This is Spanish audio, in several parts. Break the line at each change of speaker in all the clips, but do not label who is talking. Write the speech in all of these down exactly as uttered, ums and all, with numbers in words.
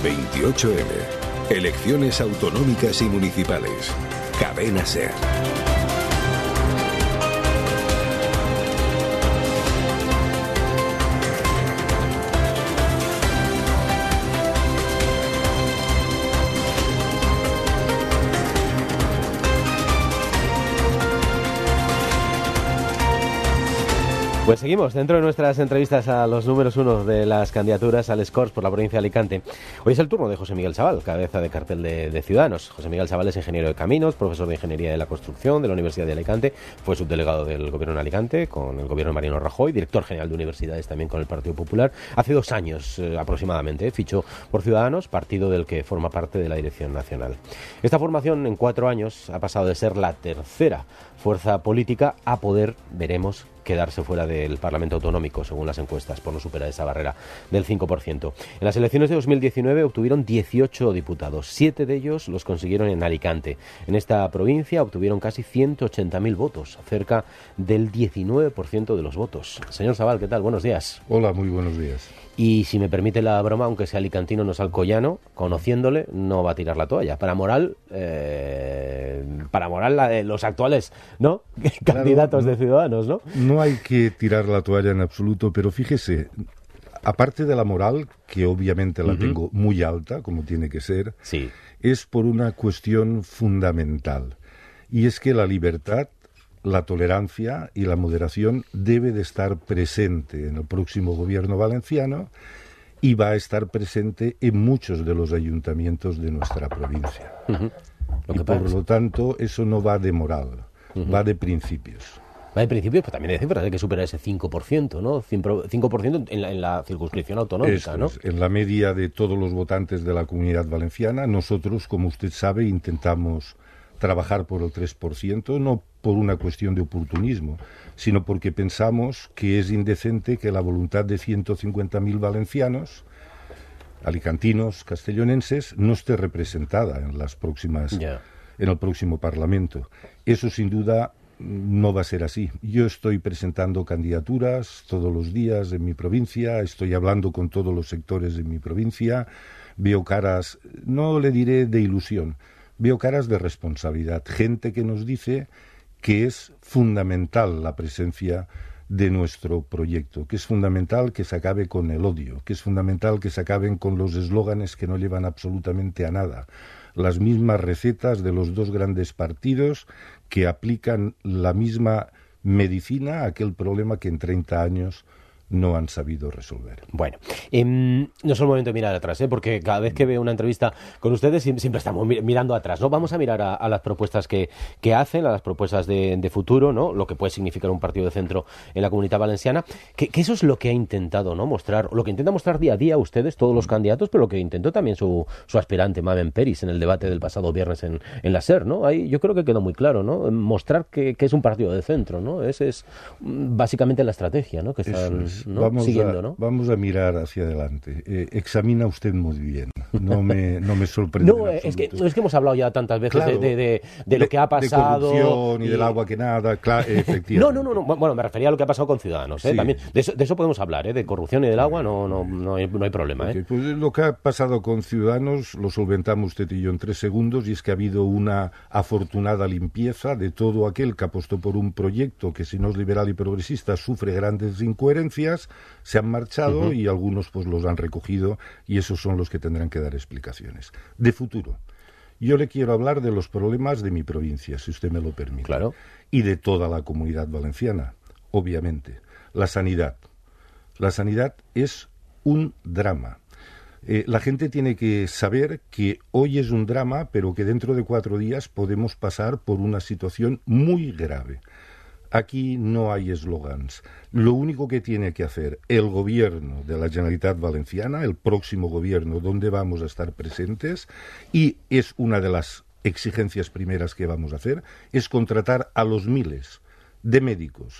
veintiocho eme. Elecciones autonómicas y municipales. Cadena SER.
Pues seguimos dentro de nuestras entrevistas a los números uno de las candidaturas al Scores por la provincia de Alicante. Hoy es el turno de José Miguel Sabal, cabeza de cartel de, de Ciudadanos. José Miguel Sabal es ingeniero de caminos, profesor de Ingeniería de la Construcción de la Universidad de Alicante, fue subdelegado del Gobierno en Alicante con el Gobierno de Mariano Rajoy, director general de universidades también con el Partido Popular. Hace dos años eh, aproximadamente eh, fichó por Ciudadanos, partido del que forma parte de la dirección nacional. Esta formación en cuatro años ha pasado de ser la tercera fuerza política a poder, veremos, quedarse fuera del Parlamento Autonómico, según las encuestas, por no superar esa barrera del cinco por ciento. En las elecciones de dos mil diecinueve obtuvieron dieciocho diputados, siete de ellos los consiguieron en Alicante. En esta provincia obtuvieron casi ciento ochenta mil votos, cerca del diecinueve por ciento de los votos. Señor Sabal, ¿qué tal? Buenos días.
Hola, muy buenos días.
Y si me permite la broma, aunque sea alicantino, no es alcoyano, conociéndole, no va a tirar la toalla. Para Moral, eh, para Moral la de los actuales, ¿no? Claro, candidatos no, de Ciudadanos, ¿no?
No hay que tirar la toalla en absoluto, pero fíjese, aparte de la moral, que obviamente la uh-huh. tengo muy alta, como tiene que ser,
sí.
es por una cuestión fundamental. Y es que la libertad, la tolerancia y la moderación debe de estar presente en el próximo gobierno valenciano y va a estar presente en muchos de los ayuntamientos de nuestra provincia.
Uh-huh. Lo
y
que
por
pasa.
lo tanto, eso no va de moral, uh-huh. va de principios.
Va de principios, pero también hay cifras, hay que superar ese cinco por ciento, ¿no? cinco por ciento en la, en la circunscripción autonómica,
Esto
¿no?
Es, en la media de todos los votantes de la Comunidad Valenciana, nosotros, como usted sabe, intentamos trabajar por el tres por ciento, no por una cuestión de oportunismo, sino porque pensamos que es indecente que la voluntad de ciento cincuenta mil valencianos, alicantinos, castellonenses, no esté representada en las próximas,
yeah.
en el próximo Parlamento. Eso sin duda no va a ser así. Yo estoy presentando candidaturas todos los días en mi provincia, estoy hablando con todos los sectores de mi provincia, veo caras, no le diré de ilusión, veo caras de responsabilidad, gente que nos dice que es fundamental la presencia de nuestro proyecto, que es fundamental que se acabe con el odio, que es fundamental que se acaben con los eslóganes que no llevan absolutamente a nada, las mismas recetas de los dos grandes partidos que aplican la misma medicina a aquel problema que en treinta años no han sabido resolver.
Bueno, eh, no es el momento de mirar atrás, ¿eh? Porque cada vez que veo una entrevista con ustedes siempre estamos mirando atrás, ¿no? Vamos a mirar a, a las propuestas que, que hacen, a las propuestas de, de futuro, ¿no? Lo que puede significar un partido de centro en la Comunidad Valenciana, que, que eso es lo que ha intentado, ¿no? Mostrar, lo que intenta mostrar día a día ustedes, todos los candidatos, pero lo que intentó también su, su aspirante, Maven Peris, en el debate del pasado viernes en, en la SER, ¿no? Ahí yo creo que quedó muy claro, ¿no? Mostrar que, que es un partido de centro, ¿no? Esa es básicamente la estrategia, ¿no? Que están ¿no?
Vamos
siguiendo,
a,
¿no?
Vamos a mirar hacia adelante. Eh, examina usted muy bien. No me, no me sorprende.
No, es que, es que hemos hablado ya tantas veces
claro,
de, de, de, de lo que ha pasado.
De corrupción y, y del agua que nada, claro, efectivamente.
No, no, no, no, bueno, me refería a lo que ha pasado con Ciudadanos, ¿eh?
Sí.
También, de eso, de eso podemos hablar, ¿eh? De corrupción y del agua no, no, no, hay, no hay problema, ¿eh?
Okay, pues lo que ha pasado con Ciudadanos lo solventamos usted y yo en tres segundos, y es que ha habido una afortunada limpieza de todo aquel que apostó por un proyecto que, si no es liberal y progresista, sufre grandes incoherencias, se han marchado uh-huh. y algunos pues los han recogido, y esos son los que tendrán que dar explicaciones. De futuro, yo le quiero hablar de los problemas de mi provincia, si usted me lo permite.
Claro.
Y de toda la Comunidad Valenciana, obviamente. La sanidad. La sanidad es un drama. Eh, la gente tiene que saber que hoy es un drama, pero que dentro de cuatro días podemos pasar por una situación muy grave. Aquí no hay eslogans. Lo único que tiene que hacer el gobierno de la Generalitat Valenciana, el próximo gobierno donde vamos a estar presentes, y es una de las exigencias primeras que vamos a hacer, es contratar a los miles de médicos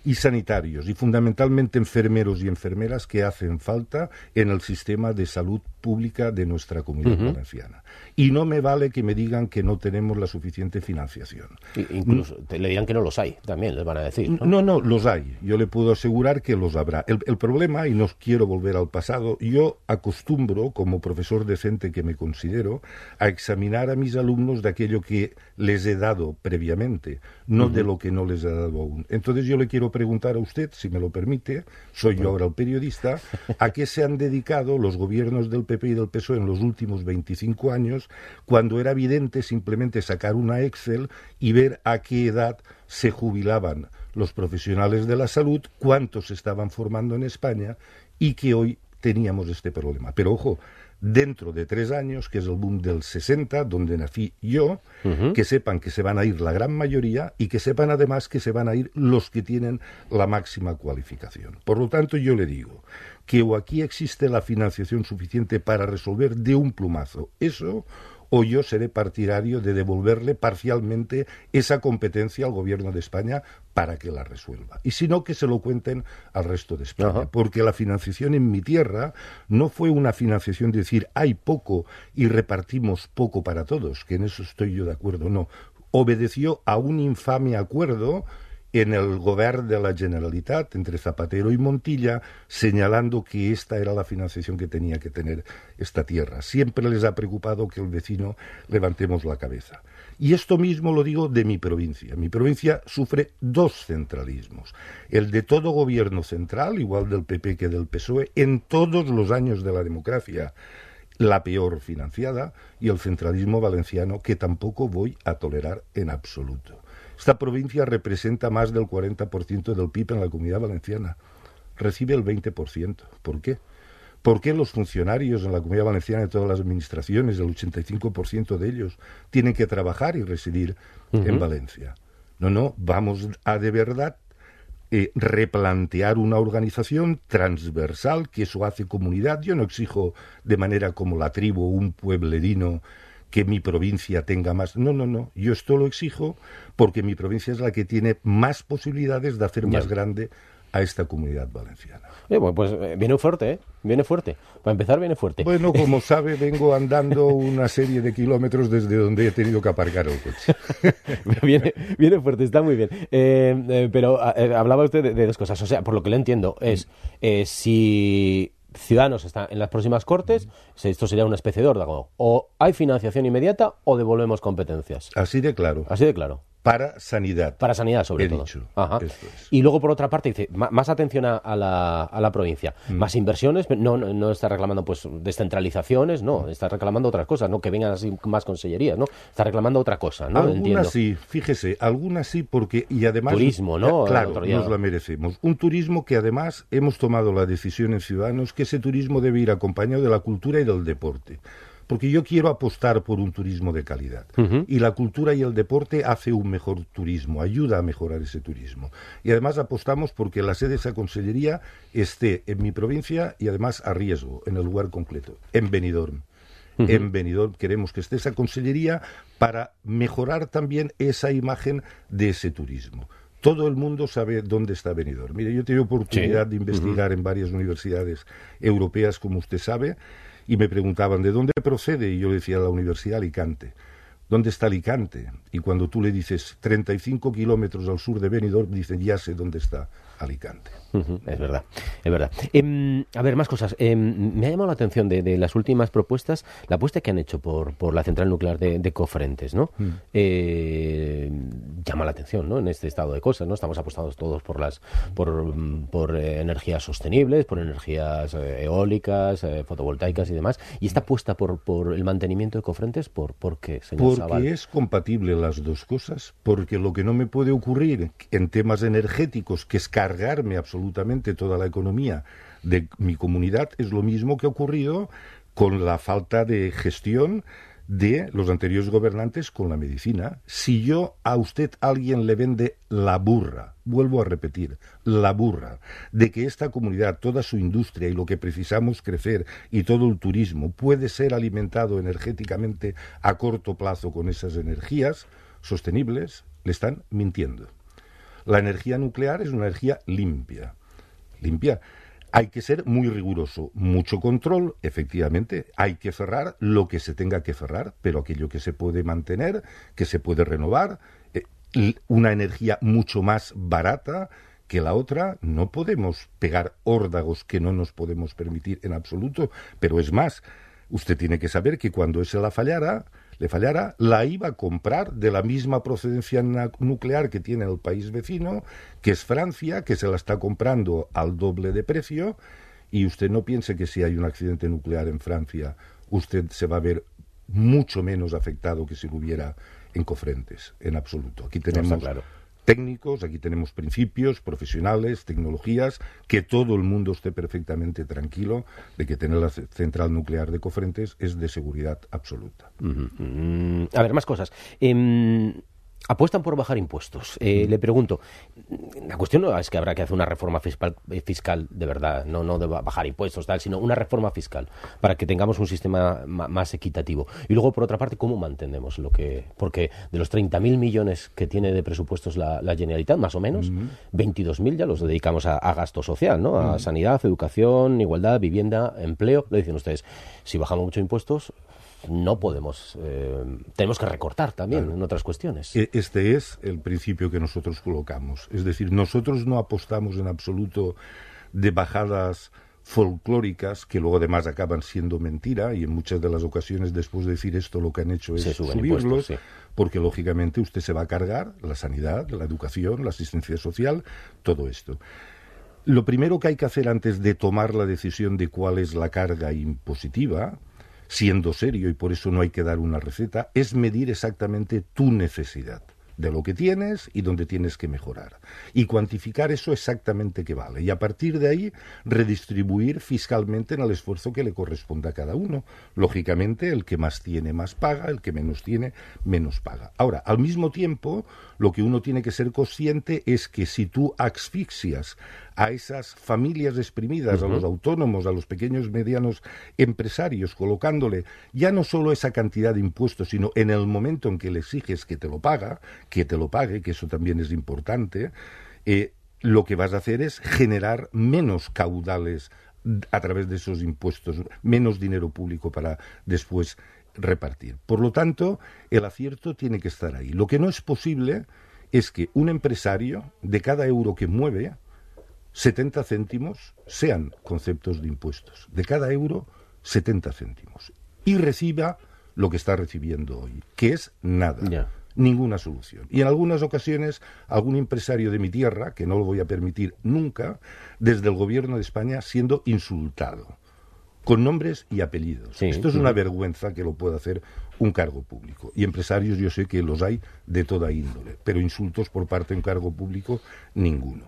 y sanitarios, y fundamentalmente enfermeros y enfermeras que hacen falta en el sistema de salud pública de nuestra Comunidad uh-huh. Valenciana. Y no me vale que me digan que no tenemos la suficiente financiación.
Y, incluso te le dirán que no los hay, también les van a decir, ¿no?
No, no, los hay. Yo le puedo asegurar que los habrá. El, el problema, y no quiero volver al pasado, yo acostumbro, como profesor decente que me considero, a examinar a mis alumnos de aquello que les he dado previamente, no uh-huh. de lo que no les he dado aún. Entonces yo le quiero preguntar a usted, si me lo permite, soy yo ahora el periodista, ¿a qué se han dedicado los gobiernos del P P y del P S O E en los últimos veinticinco años, cuando era evidente simplemente sacar una Excel y ver a qué edad se jubilaban los profesionales de la salud, cuántos se estaban formando en España y que hoy teníamos este problema? Pero ojo, dentro de tres años, que es el boom del sesenta, donde nací yo, uh-huh. que sepan que se van a ir la gran mayoría y que sepan además que se van a ir los que tienen la máxima cualificación. Por lo tanto, yo le digo que o aquí existe la financiación suficiente para resolver de un plumazo eso, o yo seré partidario de devolverle parcialmente esa competencia al Gobierno de España para que la resuelva. Y si no, que se lo cuenten al resto de España. Uh-huh. Porque la financiación en mi tierra no fue una financiación de decir hay poco y repartimos poco para todos, que en eso estoy yo de acuerdo. No, obedeció a un infame acuerdo en el Govern de la Generalitat, entre Zapatero y Montilla, señalando que esta era la financiación que tenía que tener esta tierra. Siempre les ha preocupado que el vecino levantemos la cabeza. Y esto mismo lo digo de mi provincia. Mi provincia sufre dos centralismos. El de todo gobierno central, igual del P P que del P S O E, en todos los años de la democracia, la peor financiada, y el centralismo valenciano, que tampoco voy a tolerar en absoluto. Esta provincia representa más del cuarenta por ciento del P I B en la Comunidad Valenciana. Recibe el veinte por ciento. ¿Por qué? ¿Por qué los funcionarios en la Comunidad Valenciana de todas las administraciones, el ochenta y cinco por ciento de ellos, tienen que trabajar y residir uh-huh. en Valencia? No, no, vamos a de verdad eh, replantear una organización transversal, que eso hace comunidad. Yo no exijo de manera como la tribu, un pueblerino, que mi provincia tenga más. No, no, no. Yo esto lo exijo porque mi provincia es la que tiene más posibilidades de hacer ya. más grande a esta Comunidad Valenciana.
Eh, bueno, pues eh, viene fuerte, ¿eh? Viene fuerte. Para empezar, viene fuerte.
Bueno, como sabe, vengo andando una serie de kilómetros desde donde he tenido que aparcar el coche.
viene, viene fuerte, está muy bien. Eh, eh, pero eh, hablaba usted de, de dos cosas. O sea, por lo que le entiendo, es eh, si Ciudadanos está en las próximas Cortes, esto sería una especie de órdago. O hay financiación inmediata o devolvemos competencias.
Así de claro.
Así de claro.
Para sanidad.
Para sanidad, sobre
he
todo.
Dicho.
Ajá.
Esto es.
Y luego, por otra parte, dice, más atención a, a, la, a la provincia. Mm. Más inversiones, no, no, no está reclamando pues descentralizaciones, no, está reclamando otras cosas, no que vengan así más consellerías, ¿no? Está reclamando otra cosa, ¿no?
Algunas
Entiendo.
sí, fíjese, algunas sí, porque, y además...
Turismo, ¿no?
Claro, nos la merecemos. Un turismo que además hemos tomado la decisión en Ciudadanos que ese turismo debe ir acompañado de la cultura y del deporte. Porque yo quiero apostar por un turismo de calidad. Uh-huh. Y la cultura y el deporte hace un mejor turismo, ayuda a mejorar ese turismo. Y además apostamos porque la sede de esa consellería esté en mi provincia y además a riesgo, en el lugar concreto, en Benidorm. Uh-huh. En Benidorm queremos que esté esa consellería para mejorar también esa imagen de ese turismo. Todo el mundo sabe dónde está Benidorm. Mire, yo he tenido oportunidad sí. de investigar uh-huh. en varias universidades europeas, como usted sabe, y me preguntaban, ¿de dónde procede? Y yo le decía, la Universidad de Alicante. ¿Dónde está Alicante? Y cuando tú le dices treinta y cinco kilómetros al sur de Benidorm, dicen, ya sé dónde está Alicante.
Uh-huh, es verdad, es verdad. Eh, a ver, más cosas. Eh, me ha llamado la atención de, de las últimas propuestas, la apuesta que han hecho por, por la central nuclear de, de Cofrentes, ¿no? Mm. Eh, llama la atención, ¿no? En este estado de cosas, ¿no? Estamos apostados todos por las por, por eh, energías sostenibles, por energías eh, eólicas, eh, fotovoltaicas y demás. Y esta apuesta por, por el mantenimiento de Cofrentes, ¿por, por qué, señor
Porque
Sabal?
es compatible las dos cosas. Porque lo que no me puede ocurrir en temas energéticos, que es cargarme absolutamente toda la economía de mi comunidad, es lo mismo que ha ocurrido con la falta de gestión de los anteriores gobernantes con la medicina. Si yo a usted alguien le vende la burra, vuelvo a repetir, la burra, de que esta comunidad, toda su industria y lo que precisamos crecer y todo el turismo puede ser alimentado energéticamente a corto plazo con esas energías sostenibles, le están mintiendo. La energía nuclear es una energía limpia. Limpia. Hay que ser muy riguroso, mucho control, efectivamente, hay que cerrar lo que se tenga que cerrar, pero aquello que se puede mantener, que se puede renovar, eh, una energía mucho más barata que la otra, no podemos pegar órdagos que no nos podemos permitir en absoluto, pero es más, usted tiene que saber que cuando esa la fallara, le fallara, la iba a comprar de la misma procedencia nuclear que tiene el país vecino, que es Francia, que se la está comprando al doble de precio, y usted no piense que si hay un accidente nuclear en Francia, usted se va a ver mucho menos afectado que si lo hubiera en Cofrentes, en absoluto. Aquí tenemos...
No está claro.
técnicos, aquí tenemos principios, profesionales, tecnologías, que todo el mundo esté perfectamente tranquilo de que tener la central nuclear de Cofrentes es de seguridad absoluta.
Uh-huh. Mm, a ver, más cosas. Eh, apuestan por bajar impuestos. Eh, uh-huh. Le pregunto, la cuestión no es que habrá que hacer una reforma fiscal, fiscal de verdad, no, no de bajar impuestos, tal, sino una reforma fiscal para que tengamos un sistema ma- más equitativo. Y luego, por otra parte, ¿cómo mantenemos lo que...? Porque de los treinta mil millones que tiene de presupuestos la, la Generalitat, más o menos, uh-huh. veintidós mil ya los dedicamos a, a gasto social, ¿no? A uh-huh. sanidad, educación, igualdad, vivienda, empleo. Lo dicen ustedes, si bajamos mucho impuestos... no podemos, eh, tenemos que recortar también claro. en otras cuestiones.
Este es el principio que nosotros colocamos. Es decir, nosotros no apostamos en absoluto de bajadas folclóricas que luego además acaban siendo mentira y en muchas de las ocasiones después de decir esto lo que han hecho es subirlos, sí. porque lógicamente usted se va a cargar la sanidad, la educación, la asistencia social, todo esto. Lo primero que hay que hacer antes de tomar la decisión de cuál es la carga impositiva, siendo serio, y por eso no hay que dar una receta, es medir exactamente tu necesidad, de lo que tienes y donde tienes que mejorar. Y cuantificar eso exactamente qué vale. Y a partir de ahí, redistribuir fiscalmente en el esfuerzo que le corresponda a cada uno. Lógicamente, el que más tiene, más paga, el que menos tiene, menos paga. Ahora, al mismo tiempo, lo que uno tiene que ser consciente es que si tú asfixias a esas familias exprimidas, uh-huh. a los autónomos, a los pequeños y medianos empresarios, colocándole ya no solo esa cantidad de impuestos, sino en el momento en que le exiges que te lo paga, que te lo pague, que eso también es importante, eh, lo que vas a hacer es generar menos caudales a través de esos impuestos, menos dinero público para después repartir. Por lo tanto, el acierto tiene que estar ahí. Lo que no es posible es que un empresario, de cada euro que mueve, setenta céntimos sean conceptos de impuestos. De cada euro, setenta céntimos. Y reciba lo que está recibiendo hoy, que es nada. Yeah. Ninguna solución. Y en algunas ocasiones, algún empresario de mi tierra, que no lo voy a permitir nunca, desde el gobierno de España, siendo insultado, con nombres y apellidos. Sí, Esto es una uh-huh. vergüenza que lo pueda hacer un cargo público. Y empresarios yo sé que los hay de toda índole, pero insultos por parte de un cargo público, ninguno.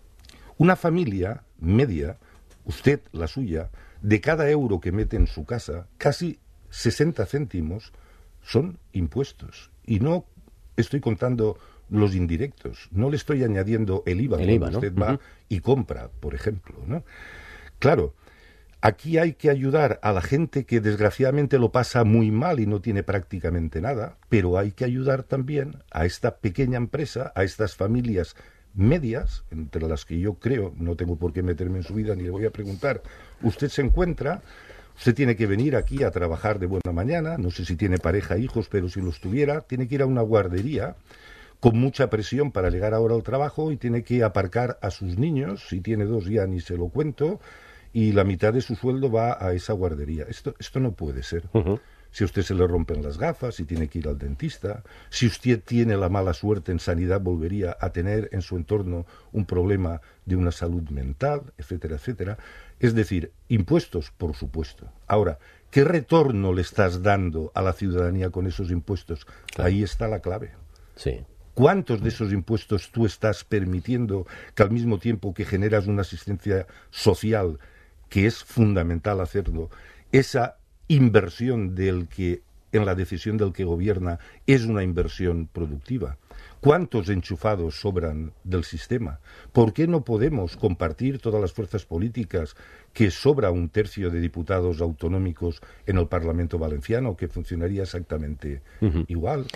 Una familia media, usted, la suya, de cada euro que mete en su casa, casi sesenta céntimos son impuestos. Y no estoy contando los indirectos, no le estoy añadiendo el I V A, el I V A, ¿no? Usted va uh-huh. y compra, por ejemplo, ¿no? Claro, aquí hay que ayudar a la gente que desgraciadamente lo pasa muy mal y no tiene prácticamente nada, pero hay que ayudar también a esta pequeña empresa, a estas familias medias, entre las que yo creo, no tengo por qué meterme en su vida ni le voy a preguntar, usted se encuentra... Usted tiene que venir aquí a trabajar de buena mañana, no sé si tiene pareja, hijos, pero si los tuviera, tiene que ir a una guardería con mucha presión para llegar ahora al trabajo y tiene que aparcar a sus niños, si tiene dos ya ni se lo cuento, y la mitad de su sueldo va a esa guardería. Esto, esto no puede ser. Uh-huh. Si a usted se le rompen las gafas, si tiene que ir al dentista, si usted tiene la mala suerte en sanidad, volvería a tener en su entorno un problema de una salud mental, etcétera, etcétera. Es decir, impuestos, por supuesto. Ahora, ¿qué retorno le estás dando a la ciudadanía con esos impuestos? Claro. Ahí está la clave.
Sí.
¿Cuántos de esos impuestos tú estás permitiendo que al mismo tiempo que generas una asistencia social, que es fundamental hacerlo, esa inversión del que, en la decisión del que gobierna, es una inversión productiva? ¿Cuántos enchufados sobran del sistema? ¿Por qué no podemos compartir todas las fuerzas políticas que sobra un tercio de diputados autonómicos en el Parlamento valenciano, que funcionaría exactamente uh-huh. igual?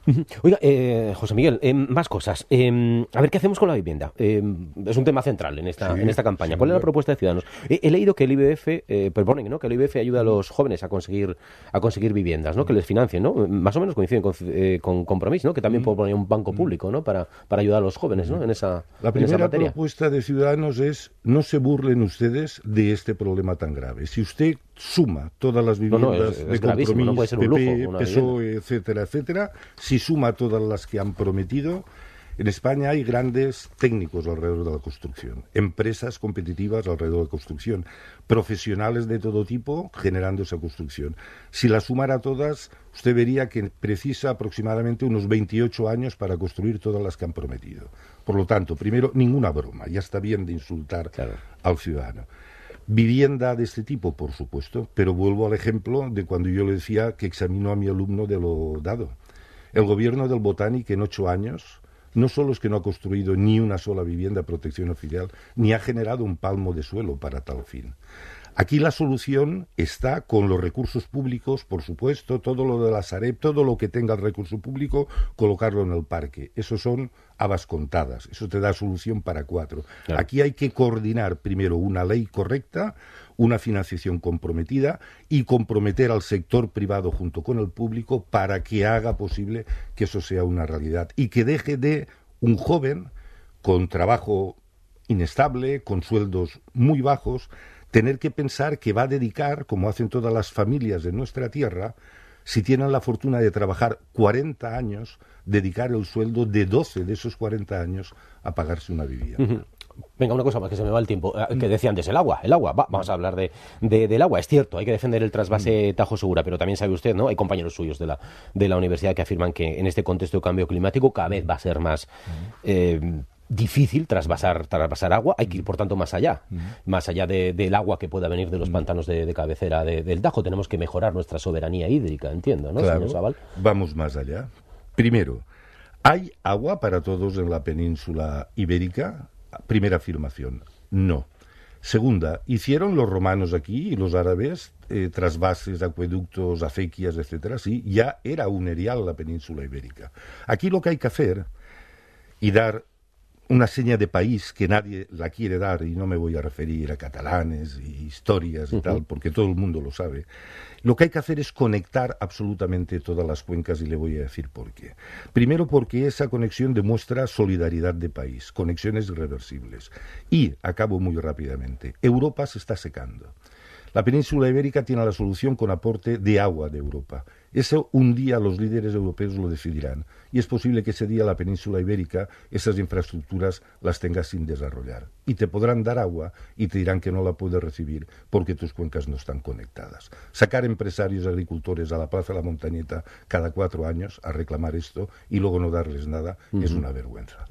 Oiga, eh, José Miguel, eh, más cosas. Eh, a ver, ¿qué hacemos con la vivienda? Eh, es un tema central en esta,
Sí,
en esta campaña.
sin
¿Cuál es la
duda.
propuesta de Ciudadanos? Eh, he leído que el I B F eh, propone, ¿no?, que el I B F ayuda a los jóvenes a conseguir a conseguir viviendas, ¿no?, que les financien, ¿no? Más o menos coinciden con, eh, con Compromís, ¿no?, que también propone un banco público, ¿no?, para, para ayudar a los jóvenes, ¿no?, en esa,
La
en esa
primera
materia.
propuesta de Ciudadanos es: no se burlen ustedes de este problema tan grave. Si usted suma todas las
No, no,
viviendas
es- es
de
gravísimo,
Compromís,
no puede ser un
P P,
lujo una
P S O E, etcétera, etcétera, si suma todas las que han prometido, en España hay grandes técnicos alrededor de la construcción, empresas competitivas alrededor de la construcción, profesionales de todo tipo generando esa construcción. Si las sumara todas, usted vería que precisa aproximadamente unos veintiocho años para construir todas las que han prometido. Por lo tanto, primero, ninguna broma, ya está bien de insultar
Claro.
al ciudadano. Vivienda de este tipo, por supuesto, pero vuelvo al ejemplo de cuando yo le decía que examinó a mi alumno de lo dado. El gobierno del Botánic en ocho años no solo es que no ha construido ni una sola vivienda de protección oficial, ni ha generado un palmo de suelo para tal fin. Aquí la solución está con los recursos públicos, por supuesto, todo lo de la Sareb, todo lo que tenga el recurso público, colocarlo en el parque. Eso son habas contadas, eso te da solución para cuatro.
Claro.
Aquí hay que coordinar primero una ley correcta, una financiación comprometida y comprometer al sector privado junto con el público para que haga posible que eso sea una realidad y que deje de un joven con trabajo inestable, con sueldos muy bajos, tener que pensar que va a dedicar, como hacen todas las familias de nuestra tierra, si tienen la fortuna de trabajar cuarenta años, dedicar el sueldo de doce de esos cuarenta años a pagarse una vivienda.
Venga, una cosa más, que se me va el tiempo. Eh, Que decía antes, el agua, el agua. Va, vamos a hablar de, de- del agua. Es cierto, hay que defender el trasvase Tajo Segura, pero también sabe usted, ¿no? Hay compañeros suyos de la, de la universidad que afirman que en este contexto de cambio climático cada vez va a ser más eh, difícil trasvasar, trasvasar agua. Hay que ir, por tanto, más allá. Más allá de- del agua que pueda venir de los pantanos de, de cabecera de- del Tajo. Tenemos que mejorar nuestra soberanía hídrica, entiendo, ¿no,
Claro,
señor Sabal?
vamos más allá. Primero, ¿hay agua para todos en la península ibérica? Primera afirmación, no. Segunda, ¿hicieron los romanos aquí y los árabes eh, trasvases, acueductos, acequias, etcétera? Sí, ya era un erial la península ibérica. Aquí lo que hay que hacer y dar una seña de país que nadie la quiere dar, y no me voy a referir a catalanes y historias y tal, porque todo el mundo lo sabe. Lo que hay que hacer es conectar absolutamente todas las cuencas, y le voy a decir por qué. Primero, porque esa conexión demuestra solidaridad de país, conexiones irreversibles. Y, acabo muy rápidamente, Europa se está secando. La península ibérica tiene la solución con aporte de agua de Europa. Eso un día los líderes europeos lo decidirán. Y es posible que ese día la península ibérica, esas infraestructuras, las tenga sin desarrollar. Y te podrán dar agua y te dirán que no la puedes recibir porque tus cuencas no están conectadas. Sacar empresarios agricultores a la Plaza de la Montañeta cada cuatro años a reclamar esto y luego no darles nada es una vergüenza.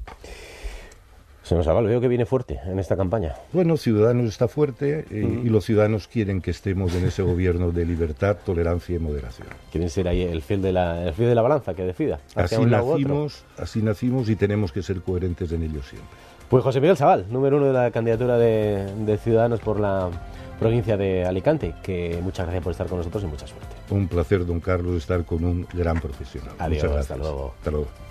Señor Sabal, veo que viene fuerte en esta campaña.
Bueno, Ciudadanos está fuerte eh, y los ciudadanos quieren que estemos en ese gobierno de libertad, tolerancia y moderación.
Quieren ser ahí el fiel de la, el fiel de la balanza que decida. hacia
Así
un lado u otro.
nacimos, así nacimos y tenemos que ser coherentes en ello siempre.
Pues José Miguel Sabal, número uno de la candidatura de, de Ciudadanos por la provincia de Alicante, que muchas gracias por estar con nosotros y mucha suerte.
Un placer, don Carlos, estar con un gran profesional.
Adiós,
Muchas
hasta
gracias.
luego.
Hasta luego.